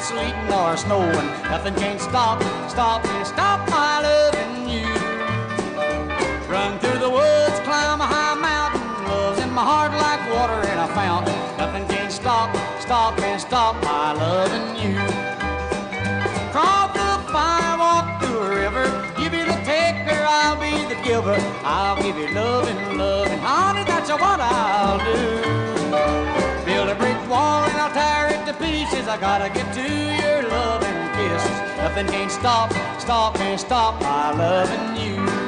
it's sleeting or snowing, nothing can stop my loving you. Run through the woods, climb a high mountain, love's in my heart like water in a fountain. Nothing can stop my loving you. Crawl through the fire, walk through a river, you be the taker, I'll be the giver. I'll give you loving, honey, that's what I'll do. Build a brick wall and I'll tear it to pieces. I gotta get to your loving kisses. Nothing can stop my loving you.